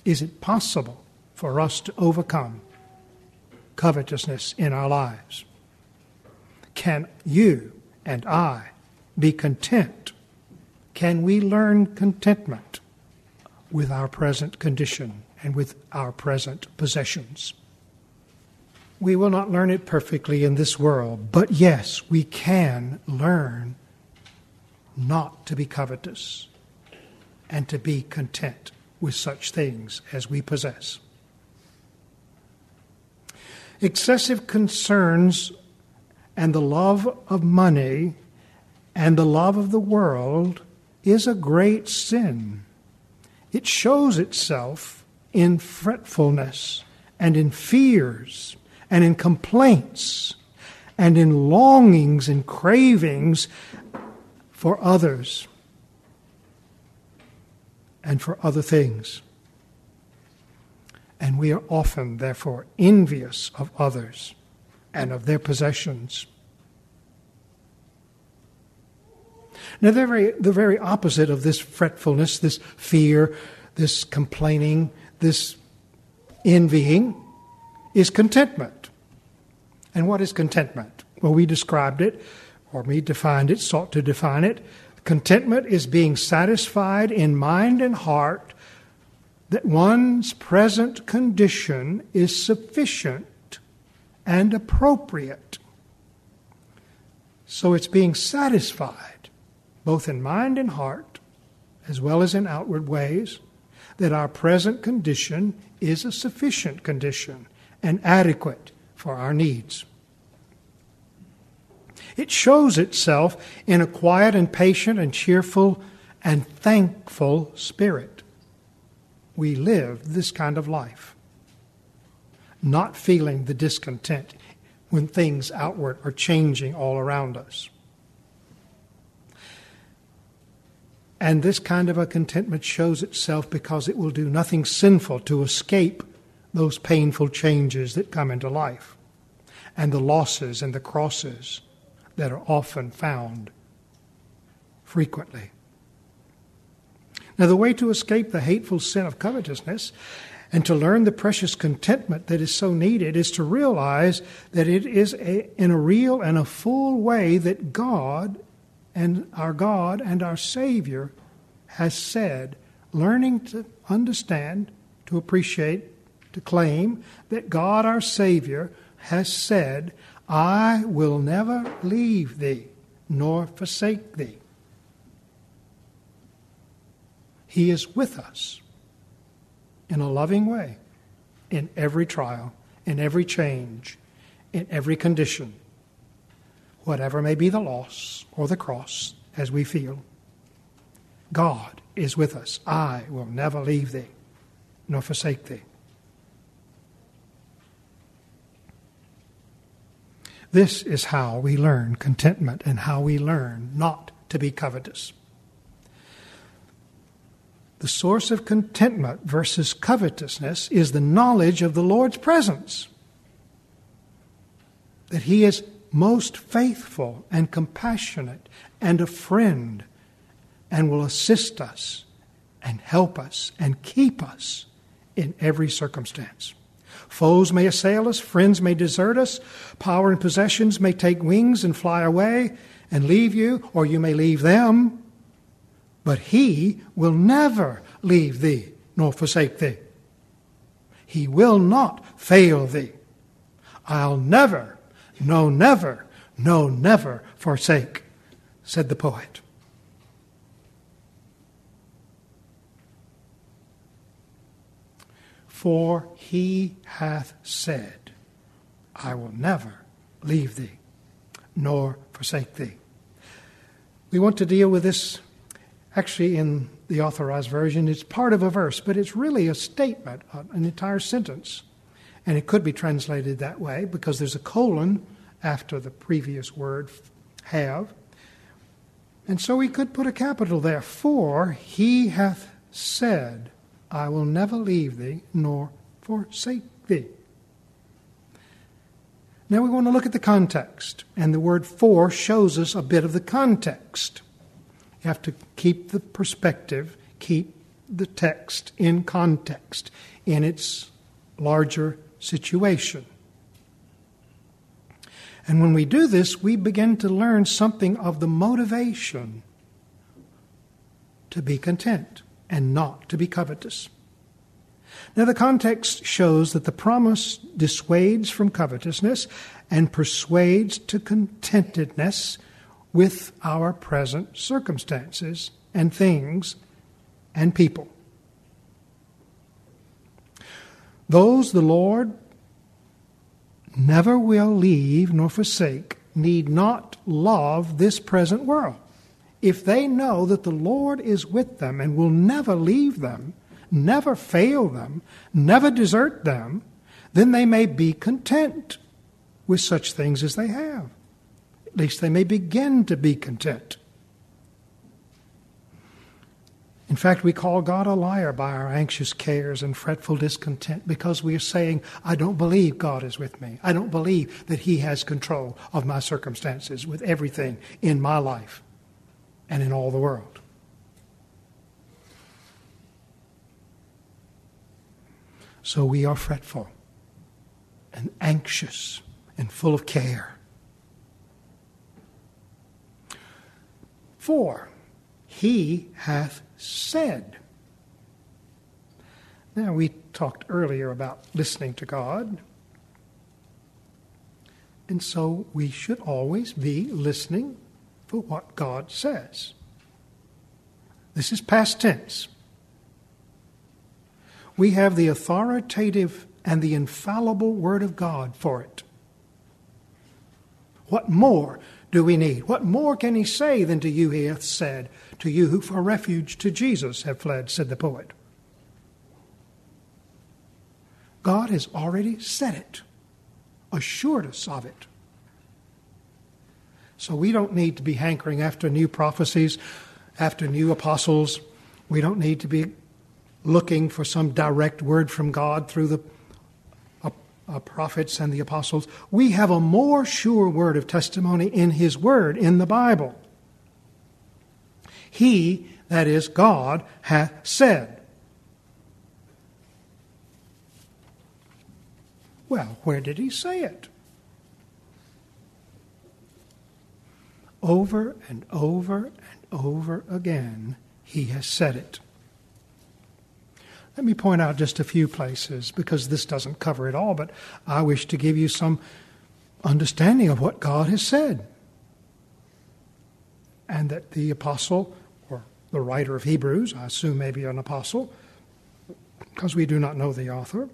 Is it possible for us to overcome covetousness in our lives? Can you and I be content? Can we learn contentment with our present condition and with our present possessions? We will not learn it perfectly in this world, but yes, we can learn not to be covetous and to be content with such things as we possess. Excessive concerns and the love of money and the love of the world is a great sin. It shows itself in fretfulness and in fears and in complaints and in longings and cravings for others and for other things. And we are often, therefore, envious of others and of their possessions. Now, the very opposite of this fretfulness, this fear, this complaining, this envying, is contentment. And what is contentment? Well, we described it, or we defined it, sought to define it. Contentment is being satisfied in mind and heart that one's present condition is sufficient and appropriate. So it's being satisfied, both in mind and heart, as well as in outward ways, that our present condition is a sufficient condition and adequate for our needs. It shows itself in a quiet and patient and cheerful and thankful spirit. We live this kind of life, not feeling the discontent when things outward are changing all around us. And this kind of a contentment shows itself because it will do nothing sinful to escape those painful changes that come into life and the losses and the crosses that are often found frequently. Now, the way to escape the hateful sin of covetousness and to learn the precious contentment that is so needed is to realize that it is in a real and a full way that God and our Savior has said, learning to understand, to appreciate, to claim that God our Savior has said, I will never leave thee nor forsake thee. He is with us in a loving way in every trial, in every change, in every condition, whatever may be the loss or the cross as we feel. God is with us. I will never leave thee nor forsake thee. This is how we learn contentment and how we learn not to be covetous. The source of contentment versus covetousness is the knowledge of the Lord's presence. That He is most faithful and compassionate and a friend and will assist us and help us and keep us in every circumstance. Foes may assail us, friends may desert us, power and possessions may take wings and fly away and leave you, or you may leave them. But He will never leave thee nor forsake thee. He will not fail thee. I'll never, no never, no never forsake, said the poet. For He hath said, I will never leave thee nor forsake thee. We want to deal with this. Actually, in the Authorized Version, it's part of a verse, but it's really a statement, an entire sentence. And it could be translated that way because there's a colon after the previous word, have. And so we could put a capital there. For He hath said, I will never leave thee nor forsake thee. Now we want to look at the context. And the word for shows us a bit of the context. You have to keep the perspective, keep the text in context, in its larger situation. And when we do this, we begin to learn something of the motivation to be content and not to be covetous. Now, the context shows that the promise dissuades from covetousness and persuades to contentedness with our present circumstances and things and people. Those the Lord never will leave nor forsake need not love this present world. If they know that the Lord is with them and will never leave them, never fail them, never desert them, then they may be content with such things as they have. At least they may begin to be content. In fact, we call God a liar by our anxious cares and fretful discontent because we are saying, I don't believe God is with me. I don't believe that He has control of my circumstances with everything in my life and in all the world. So we are fretful and anxious and full of care. 4, He hath said. Now, we talked earlier about listening to God. And so we should always be listening for what God says. This is past tense. We have the authoritative and the infallible Word of God for it. What more do we need? What more can He say than to you He hath said, to you who for refuge to Jesus have fled, said the poet. God has already said it, assured us of it. So we don't need to be hankering after new prophecies, after new apostles. We don't need to be looking for some direct word from God through the prophets and the apostles. We have a more sure word of testimony in His Word, in the Bible. He, that is God, hath said. Well, where did He say it? Over and over and over again, He has said it. Let me point out just a few places, because this doesn't cover it all, but I wish to give you some understanding of what God has said. And that the apostle, or the writer of Hebrews, I assume maybe an apostle, because we do not know the author,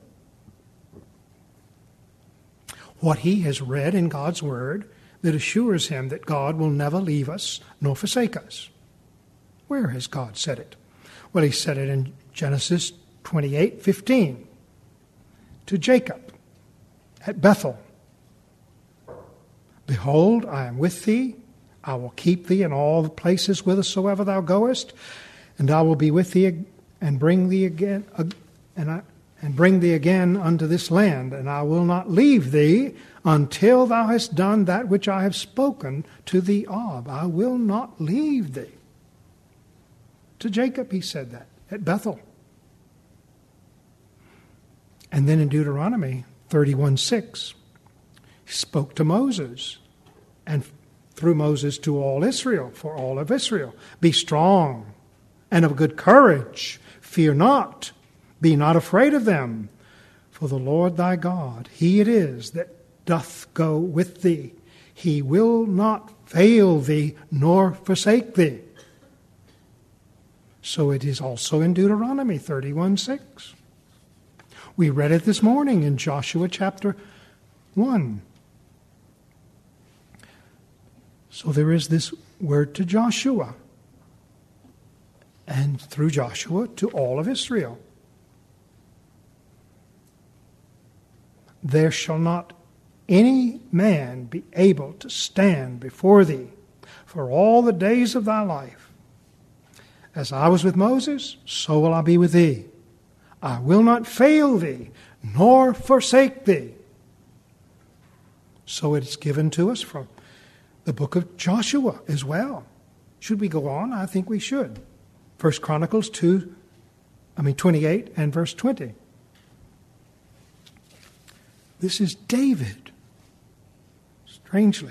what he has read in God's Word that assures him that God will never leave us nor forsake us. Where has God said it? Well, He said it in Genesis 28:15 to Jacob at Bethel. Behold, I am with thee. I will keep thee in all the places whithersoever thou goest, and I will be with thee and bring thee again unto this land, and I will not leave thee until thou hast done that which I have spoken to thee of. I will not leave thee. To Jacob He said that at Bethel. And then in Deuteronomy 31:6, He spoke to Moses, and through Moses to all Israel, for all of Israel. Be strong and of good courage. Fear not. Be not afraid of them. For the Lord thy God, He it is that doth go with thee. He will not fail thee nor forsake thee. So it is also in Deuteronomy 31:6. We read it this morning in Joshua chapter 1. So there is this word to Joshua, and through Joshua to all of Israel. There shall not any man be able to stand before thee for all the days of thy life. As I was with Moses, so will I be with thee. I will not fail thee, nor forsake thee. So it is given to us from the book of Joshua as well. Should we go on? I think we should. 1 Chronicles 2, 28 and verse 20. This is David. Strangely,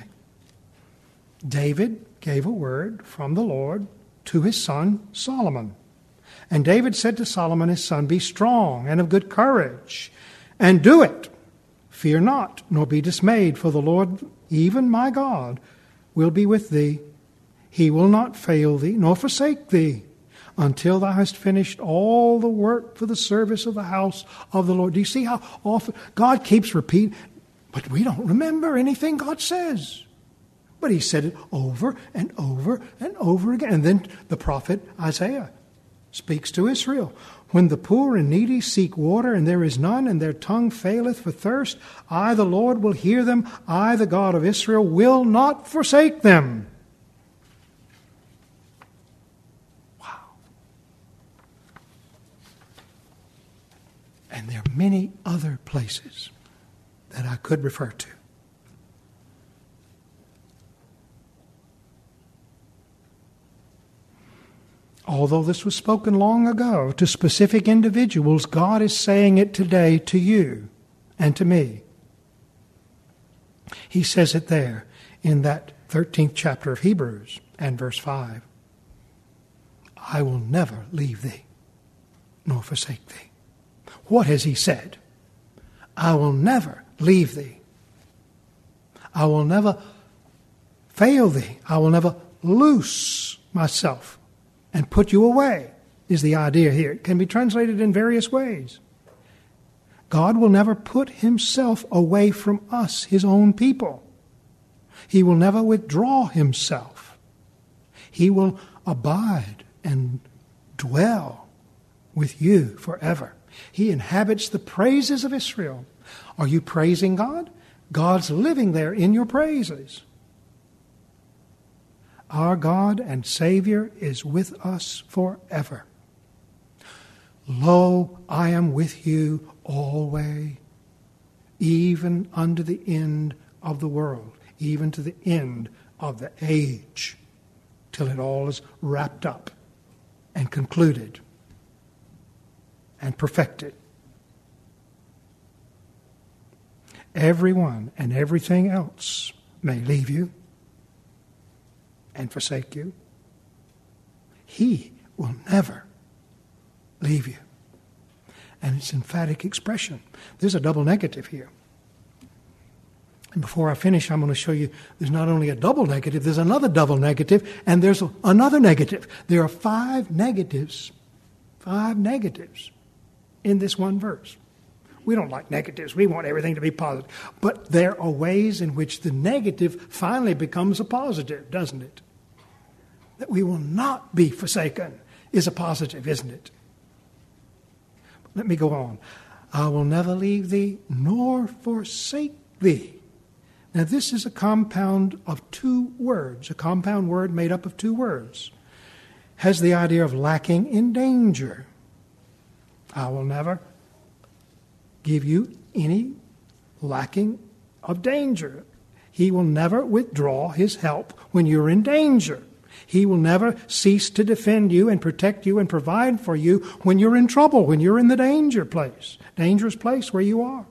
David gave a word from the Lord to his son Solomon. And David said to Solomon his son, "Be strong and of good courage, and do it. Fear not, nor be dismayed, for the Lord, even my God, will be with thee. He will not fail thee, nor forsake thee, until thou hast finished all the work for the service of the house of the Lord." Do you see how often God keeps repeating? But we don't remember anything God says. But he said it over and over and over again. And then the prophet Isaiah speaks to Israel. "When the poor and needy seek water, and there is none, and their tongue faileth for thirst, I, the Lord, will hear them. I, the God of Israel, will not forsake them." Wow. And there are many other places that I could refer to. Although this was spoken long ago to specific individuals, God is saying it today to you and to me. He says it there in that 13th chapter of Hebrews and verse 5. "I will never leave thee, nor forsake thee." What has he said? I will never leave thee. I will never fail thee. I will never loose myself and put you away, is the idea here. It can be translated in various ways. God will never put himself away from us, his own people. He will never withdraw himself. He will abide and dwell with you forever. He inhabits the praises of Israel. Are you praising God? God's living there in your praises. Our God and Savior is with us forever. "Lo, I am with you always, even unto the end of the world," even to the end of the age, till it all is wrapped up and concluded and perfected. Everyone and everything else may leave you and forsake you. He will never leave you. And it's emphatic expression. There's a double negative here. And before I finish, I'm going to show you there's not only a double negative, there's another double negative, and there's another negative. There are 5 negatives in this one verse. We don't like negatives. We want everything to be positive. But there are ways in which the negative finally becomes a positive, doesn't it? That we will not be forsaken is a positive, isn't it? Let me go on. "I will never leave thee nor forsake thee." Now this is a compound of 2 words, a compound word made up of 2 words. Has the idea of lacking in danger. I will never give you any lacking of danger. He will never withdraw his help when you're in danger. He will never cease to defend you and protect you and provide for you when you're in trouble, when you're in the dangerous place where you are.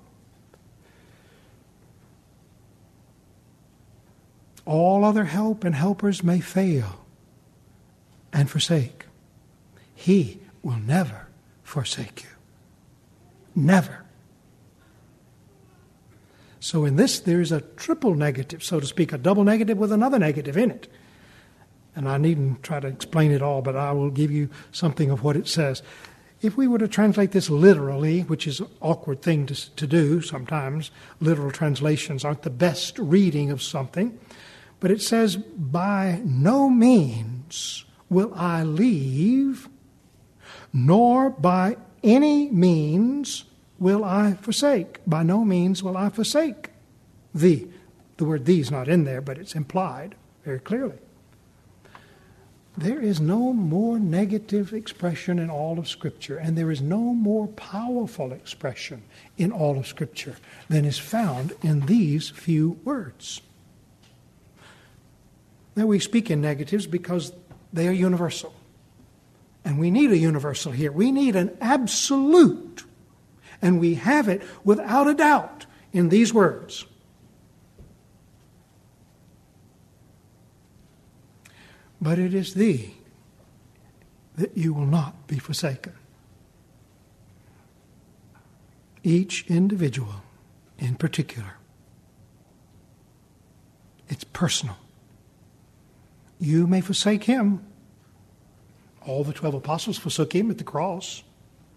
All other help and helpers may fail and forsake. He will never forsake you. Never. So in this, there is a triple negative, so to speak, a double negative with another negative in it. And I needn't try to explain it all, but I will give you something of what it says. If we were to translate this literally, which is an awkward thing to do sometimes, literal translations aren't the best reading of something, but it says, "By no means will I leave, nor by any means will I forsake." By no means will I forsake thee. The word "thee" is not in there, but it's implied very clearly. There is no more negative expression in all of Scripture, and there is no more powerful expression in all of Scripture than is found in these few words. Now we speak in negatives because they are universal. And we need a universal here. We need an absolute. And we have it without a doubt in these words. But it is thee that you will not be forsaken. Each individual in particular. It's personal. You may forsake him. All the 12 apostles forsook him at the cross.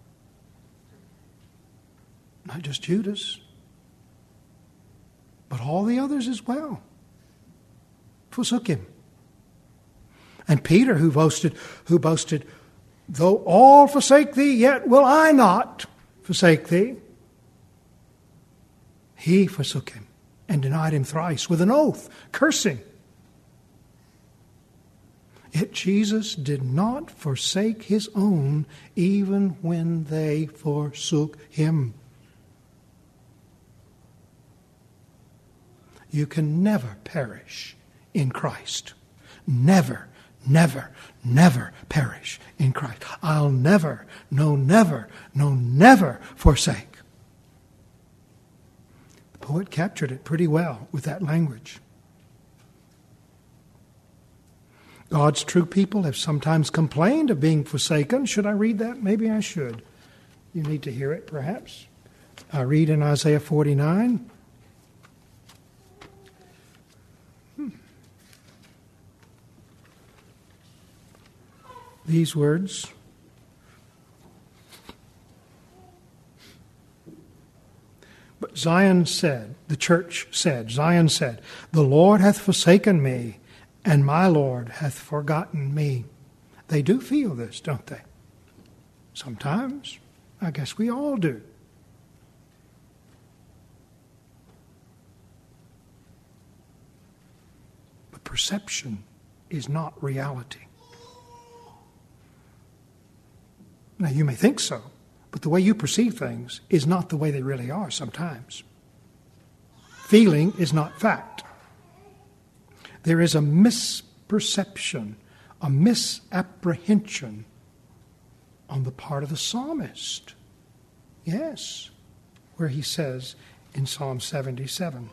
Not just Judas, but all the others as well forsook him. And Peter, who boasted, though all forsake thee, yet will I not forsake thee. He forsook him and denied him thrice with an oath, cursing. Yet Jesus did not forsake his own even when they forsook him. You can never perish in Christ. Never, never, never perish in Christ. I'll never forsake. The poet captured it pretty well with that language. God's true people have sometimes complained of being forsaken. Should I read that? Maybe I should. You need to hear it, perhaps. I read in Isaiah 49. These words. But Zion said, the church said, Zion said, the Lord hath forsaken me, and my Lord hath forgotten me. They do feel this, don't they? Sometimes. I guess we all do. But perception is not reality. Now, you may think so, but the way you perceive things is not the way they really are sometimes. Feeling is not fact. There is a misperception, a misapprehension on the part of the psalmist. Yes, where he says in Psalm 77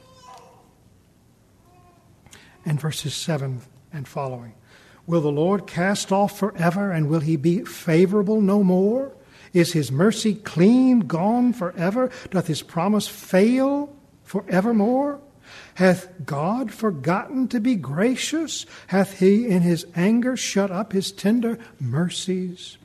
and verses 7 and following, will the Lord cast off forever, and will he be favorable no more? Is his mercy clean gone forever? Doth his promise fail forevermore? Hath God forgotten to be gracious? Hath he in his anger shut up his tender mercies?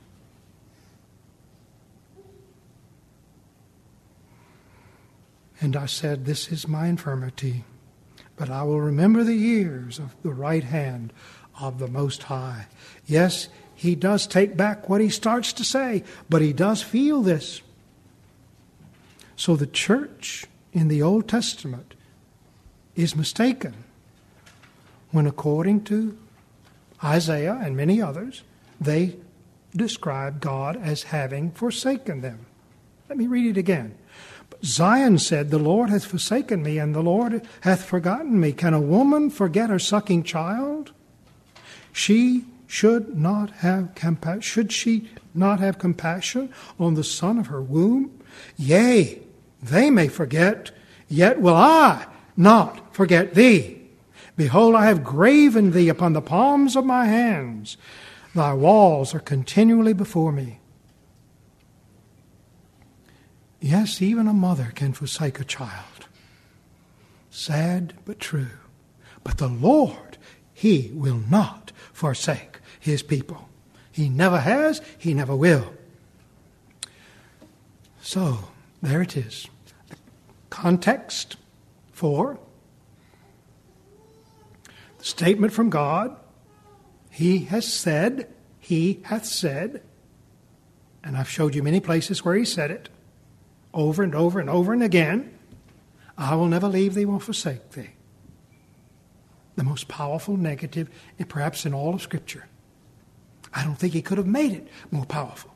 And I said, this is my infirmity, but I will remember the years of the right hand of the Most High. Yes, he does take back what he starts to say, but he does feel this. So the church in the Old Testament is mistaken when, according to Isaiah and many others, they describe God as having forsaken them. Let me read it again. But Zion said, the Lord hath forsaken me, and the Lord hath forgotten me. Can a woman forget her sucking child? She should not have compassion. Should she not have compassion on the son of her womb? Yea, they may forget, yet will I not forget thee. Behold, I have graven thee upon the palms of my hands. Thy walls are continually before me. Yes, even a mother can forsake a child. Sad but true. But the Lord, he will not forsake his people. He never has, he never will. So, there it is. Context for the statement from God. He hath said, and I've showed you many places where he said it, over and over and over and again, I will never leave thee nor forsake thee. The most powerful negative, and perhaps in all of Scripture. I don't think he could have made it more powerful.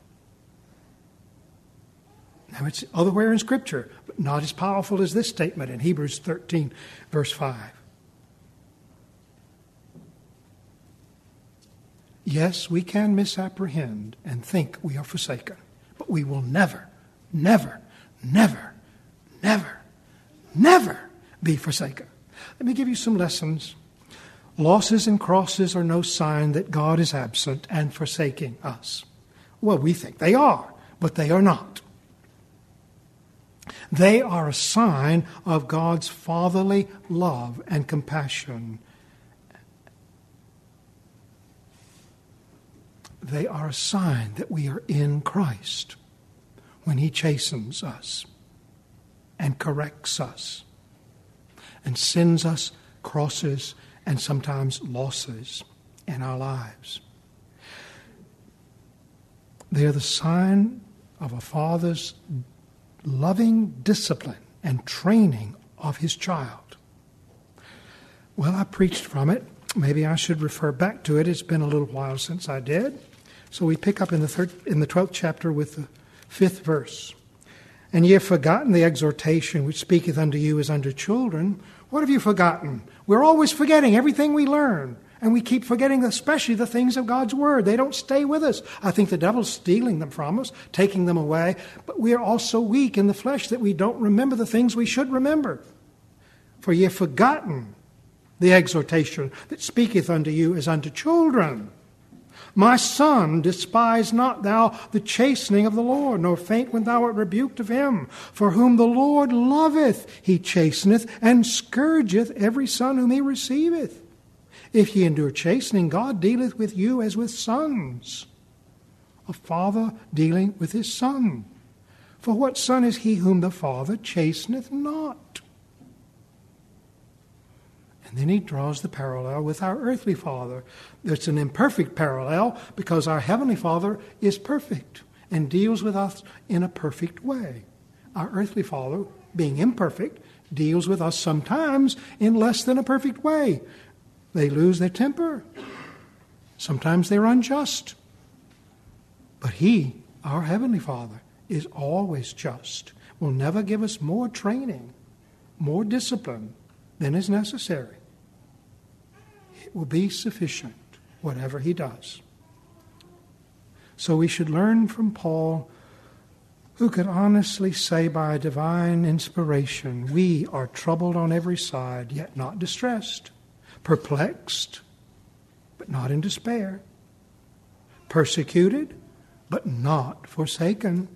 Now, it's otherwhere in Scripture, but not as powerful as this statement in Hebrews 13, verse 5. Yes, we can misapprehend and think we are forsaken, but we will never, never, never, never, never be forsaken. Let me give you some lessons. Losses and crosses are no sign that God is absent and forsaking us. Well, we think they are, but they are not. They are a sign of God's fatherly love and compassion. They are a sign that we are in Christ when He chastens us and corrects us and sends us crosses and sometimes losses in our lives. They are the sign of a father's loving discipline and training of his child. Well, I preached from it. Maybe I should refer back to it. It's been a little while since I did. So we pick up in the 12th chapter with the 5th verse. And ye have forgotten the exhortation which speaketh unto you as unto children. What have you forgotten? We're always forgetting everything we learn. And we keep forgetting especially the things of God's Word. They don't stay with us. I think the devil's stealing them from us, taking them away. But we are also weak in the flesh that we don't remember the things we should remember. For ye have forgotten the exhortation that speaketh unto you as unto children. My son, despise not thou the chastening of the Lord, nor faint when thou art rebuked of him. For whom the Lord loveth, he chasteneth, and scourgeth every son whom he receiveth. If ye endure chastening, God dealeth with you as with sons. A father dealing with his son. For what son is he whom the Father chasteneth not? And then he draws the parallel with our earthly father. It's an imperfect parallel because our heavenly Father is perfect and deals with us in a perfect way. Our earthly father, being imperfect, deals with us sometimes in less than a perfect way. They lose their temper. Sometimes they're unjust. But He, our Heavenly Father, is always just, will never give us more training, more discipline than is necessary. It will be sufficient, whatever He does. So we should learn from Paul, who could honestly say by divine inspiration, we are troubled on every side, yet not distressed, perplexed, but not in despair, persecuted, but not forsaken.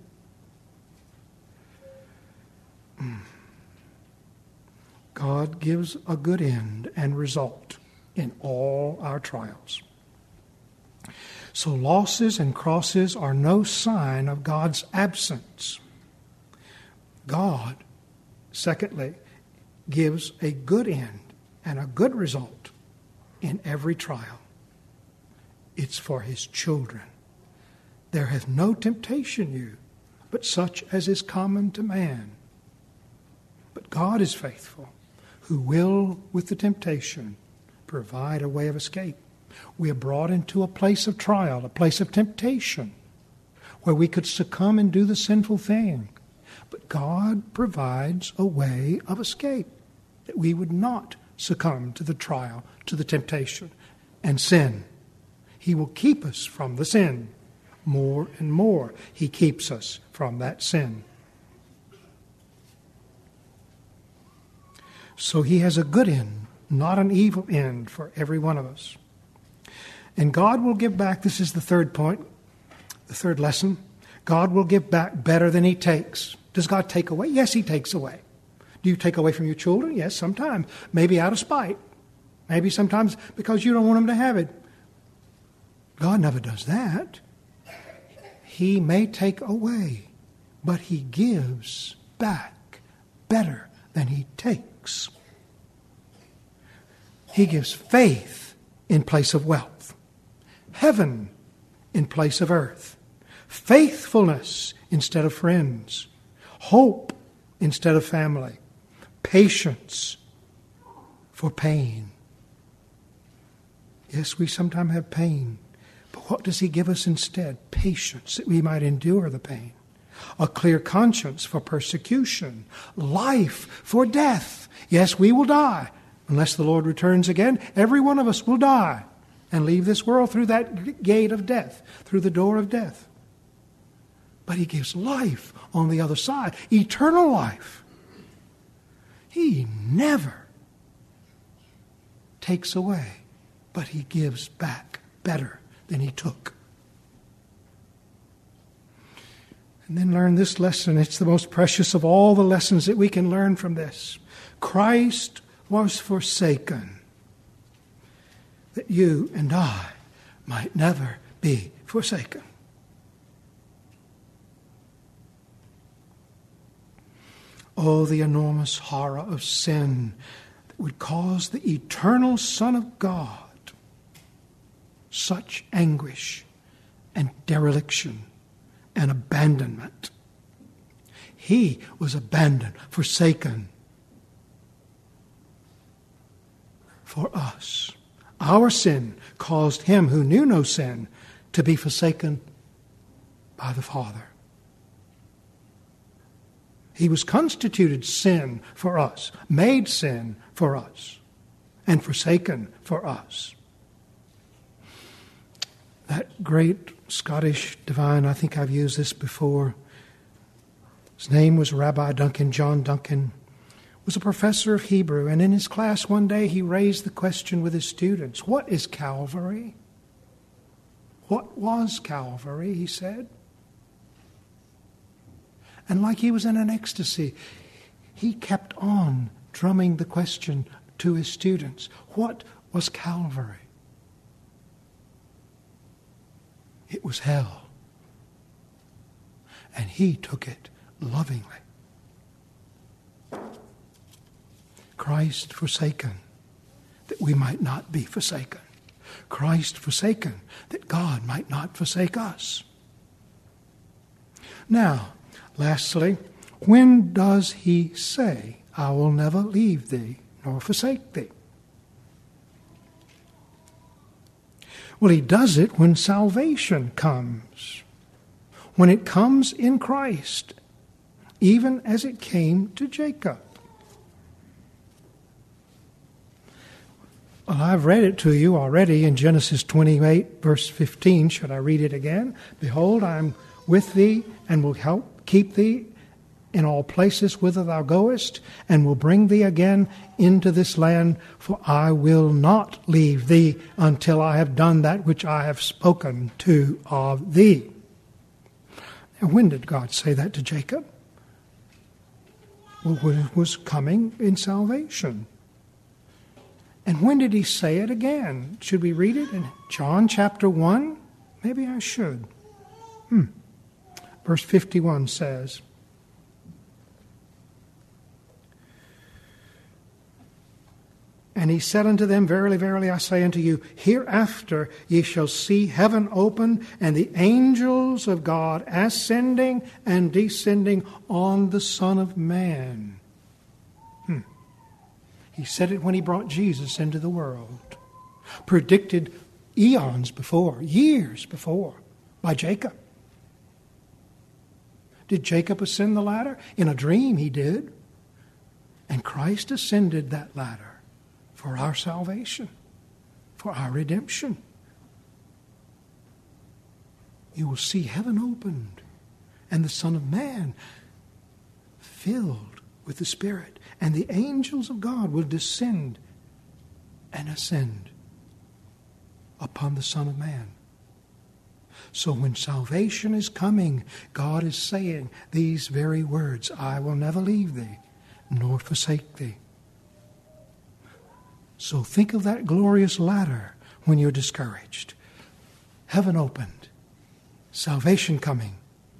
God gives a good end and result in all our trials. So losses and crosses are no sign of God's absence. God, secondly, gives a good end and a good result in every trial. It's for His children. There hath no temptation you, but such as is common to man. But God is faithful, who will, with the temptation, provide a way of escape. We are brought into a place of trial, a place of temptation, where we could succumb and do the sinful thing. But God provides a way of escape, that we would not succumb to the trial, to the temptation, and sin. He will keep us from the sin. More and more, He keeps us from that sin. So He has a good end, not an evil end for every one of us. And God will give back, this is the third point, the third lesson. God will give back better than He takes. Does God take away? Yes, He takes away. Do you take away from your children? Yes, sometimes. Maybe out of spite. Maybe sometimes because you don't want them to have it. God never does that. He may take away, but He gives back better than He takes. He gives faith in place of wealth, heaven in place of earth, faithfulness instead of friends, hope instead of family, patience for pain. Yes, we sometimes have pain, but what does He give us instead? Patience, that we might endure the pain. A clear conscience for persecution. Life for death. Yes, we will die. Unless the Lord returns again, every one of us will die. and leave this world through that gate of death, through the door of death. But He gives life on the other side, eternal life. He never takes away, but He gives back better than He took. And then learn this lesson. It's the most precious of all the lessons that we can learn from this. Christ was forsaken that you and I might never be forsaken. Oh, the enormous horror of sin that would cause the eternal Son of God such anguish and dereliction and abandonment. He was abandoned, forsaken for us. Our sin caused Him who knew no sin to be forsaken by the Father. He was constituted sin for us, made sin for us, and forsaken for us. That great Scottish divine, I think I've used this before, his name was Rabbi Duncan, John Duncan, was a professor of Hebrew, and in his class one day he raised the question with his students, what is Calvary? What was Calvary, he said. And like he was in an ecstasy, he kept on drumming the question to his students. What was Calvary? It was hell. And he took it lovingly. Christ forsaken, that we might not be forsaken. Christ forsaken, that God might not forsake us. Now, lastly, when does He say, I will never leave thee nor forsake thee? Well, He does it when salvation comes. When it comes in Christ, even as it came to Jacob. Well, I've read it to you already in Genesis 28, verse 15. Should I read it again? Behold, I am with thee and will help keep thee in all places whither thou goest, and will bring thee again into this land, for I will not leave thee until I have done that which I have spoken to of thee. Now, when did God say that to Jacob? Well, when it was coming in salvation. And when did He say it again? Should we read it in John chapter 1? Maybe I should. Verse 51 says, And He said unto them, Verily, verily, I say unto you, hereafter ye shall see heaven open, and the angels of God ascending and descending on the Son of Man. He said it when He brought Jesus into the world. Predicted eons before, years before, by Jacob. Did Jacob ascend the ladder? In a dream he did. And Christ ascended that ladder for our salvation, for our redemption. You will see heaven opened and the Son of Man filled with the Spirit. And the angels of God will descend and ascend upon the Son of Man. So when salvation is coming, God is saying these very words, I will never leave thee, nor forsake thee. So think of that glorious ladder when you're discouraged. Heaven opened, salvation coming.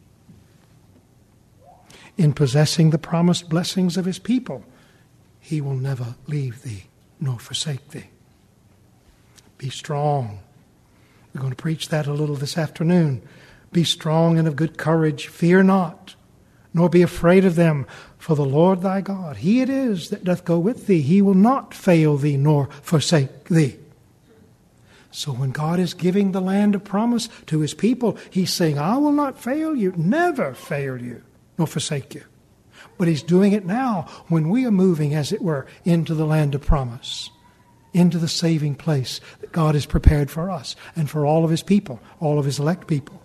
In possessing the promised blessings of His people, He will never leave thee nor forsake thee. Be strong. We're going to preach that a little this afternoon. Be strong and of good courage. Fear not, nor be afraid of them. For the Lord thy God, He it is that doth go with thee. He will not fail thee nor forsake thee. So when God is giving the land of promise to His people, He's saying, I will not fail you, never fail you, nor forsake you. But He's doing it now when we are moving, as it were, into the land of promise. into the saving place that God has prepared for us and for all of His people, all of His elect people.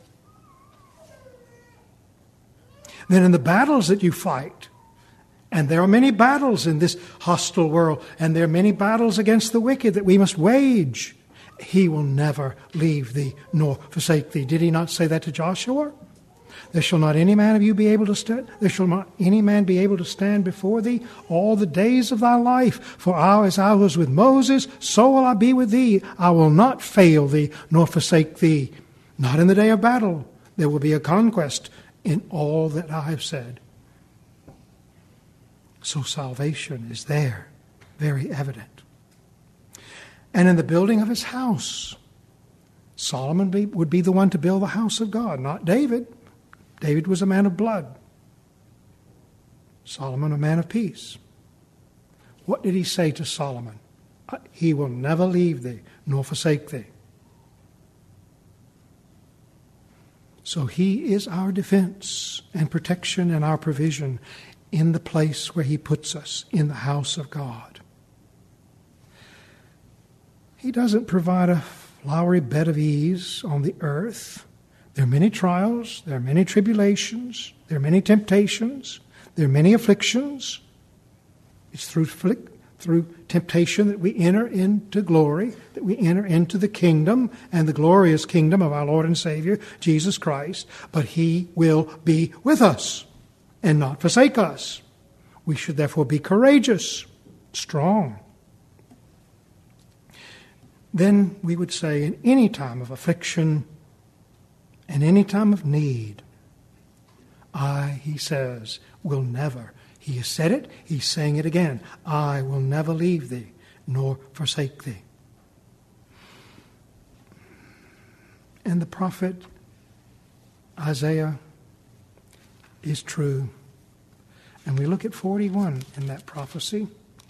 Then in the battles that you fight, and there are many battles in this hostile world, and there are many battles against the wicked that we must wage, He will never leave thee nor forsake thee. Did He not say that to Joshua? There shall not any man of you be able to stand. There shall not any man be able to stand before thee all the days of thy life. For as I was with Moses, so will I be with thee. I will not fail thee nor forsake thee. Not in the day of battle. There will be a conquest in all that I have said. So salvation is there, very evident. And in the building of his house, Solomon would be the one to build the house of God, not David. David was a man of blood. Solomon a man of peace. What did he say to Solomon? He will never leave thee nor forsake thee. So he is our defense and protection and our provision in the place where he puts us, in the house of God. He doesn't provide a flowery bed of ease on the earth. There are many trials, there are many tribulations, there are many temptations, there are many afflictions. It's through temptation that we enter into glory, that we enter into the kingdom and the glorious kingdom of our Lord and Savior, Jesus Christ. But He will be with us and not forsake us. We should therefore be courageous, strong. Then we would say, in any time of affliction and any time of need, I, he says, will never. He has said it, he's saying it again. I will never leave thee, nor forsake thee. And the prophet Isaiah is true. And we look at 41 in that prophecy.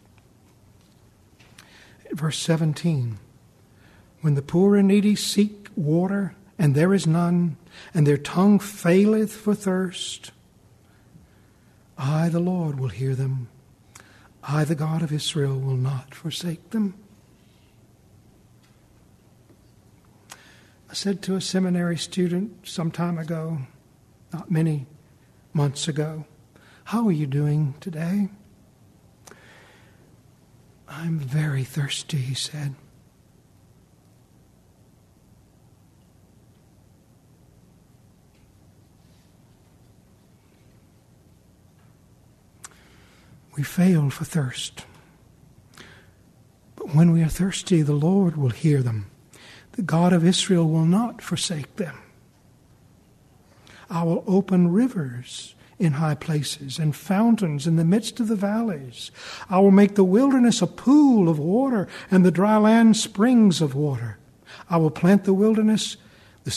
Verse 17. When the poor and needy seek water, and there is none, and their tongue faileth for thirst, I, the Lord, will hear them. I, the God of Israel, will not forsake them. I said to a seminary student some time ago, not many months ago, how are you doing today? I'm very thirsty, he said. We fail for thirst. But when we are thirsty, the Lord will hear them. The God of Israel will not forsake them. I will open rivers in high places and fountains in the midst of the valleys. I will make the wilderness a pool of water and the dry land springs of water. I will plant in the wilderness the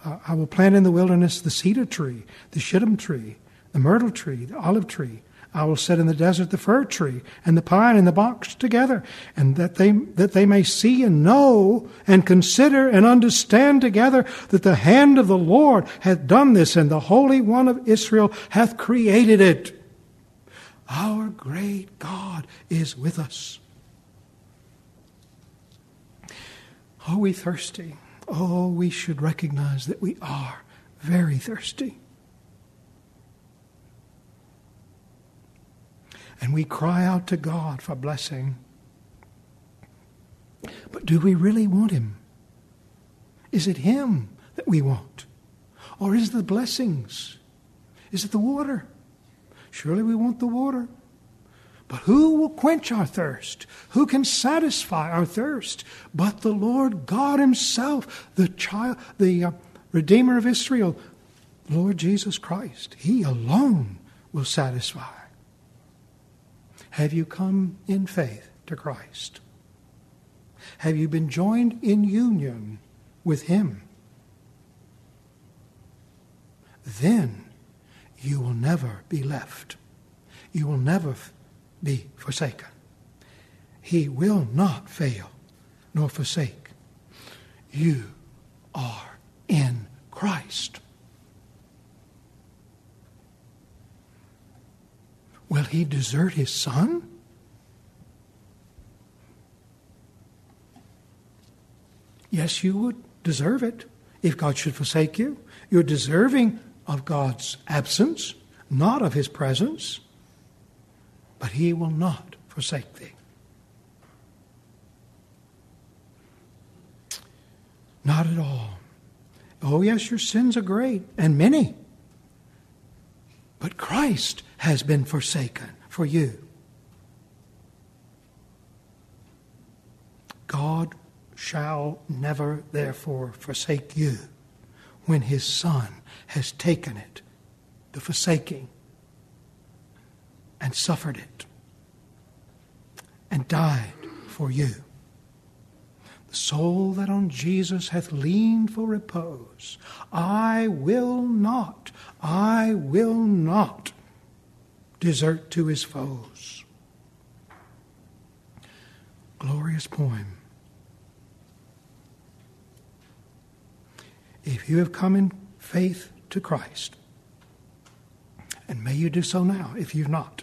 cedar tree, the shittim tree, the myrtle tree, the olive tree. I will set in the desert the fir tree and the pine and the box together, and that they may see and know and consider and understand together that the hand of the Lord hath done this, and the Holy One of Israel hath created it. Our great God is with us. Are we thirsty? Oh, we should recognize that we are very thirsty. And we cry out to God for blessing. But do we really want Him? Is it Him that we want? Or is it the blessings? Is it the water? Surely we want the water. But who will quench our thirst? Who can satisfy our thirst? But the Lord God Himself, the Redeemer of Israel, Lord Jesus Christ. He alone will satisfy. Have you come in faith to Christ? Have you been joined in union with Him? Then you will never be left. You will never be forsaken. He will not fail nor forsake. You are in Christ. Will He desert His Son? Yes, you would deserve it if God should forsake you. You're deserving of God's absence, not of his presence. But he will not forsake thee. Not at all. Oh, yes, your sins are great and many. But Christ has been forsaken for you. God shall never, therefore, forsake you when his Son has taken it, the forsaking, and suffered it, and died for you. The soul that on Jesus hath leaned for repose, I will not desert to his foes. Glorious poem. If you have come in faith to Christ, and may you do so now if you've not,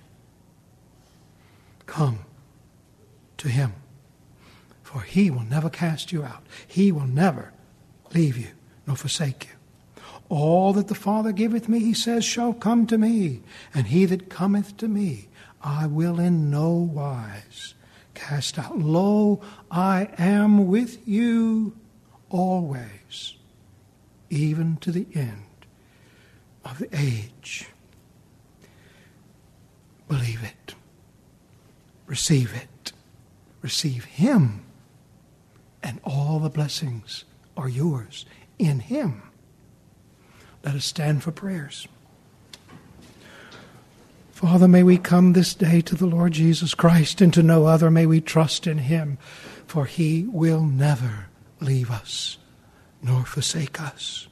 come to him, for he will never cast you out. He will never leave you nor forsake you. All that the Father giveth me, he says, shall come to me, and he that cometh to me I will in no wise cast out. Lo, I am with you always, even to the end of the age. Believe it. Receive it. Receive him. And all the blessings are yours in him. Let us stand for prayers. Father, may we come this day to the Lord Jesus Christ and to no other. May we trust in him, for he will never leave us nor forsake us.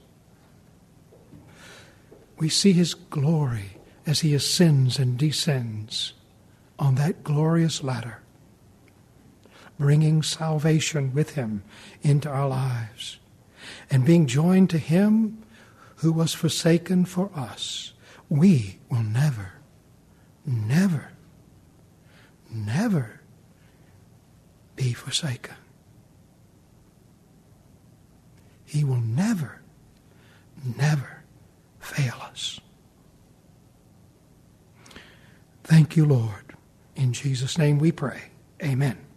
We see his glory as he ascends and descends on that glorious ladder, bringing salvation with him into our lives, and being joined to him who was forsaken for us. We will never be forsaken. He will never fail us. Thank you, Lord. In Jesus' name we pray. Amen.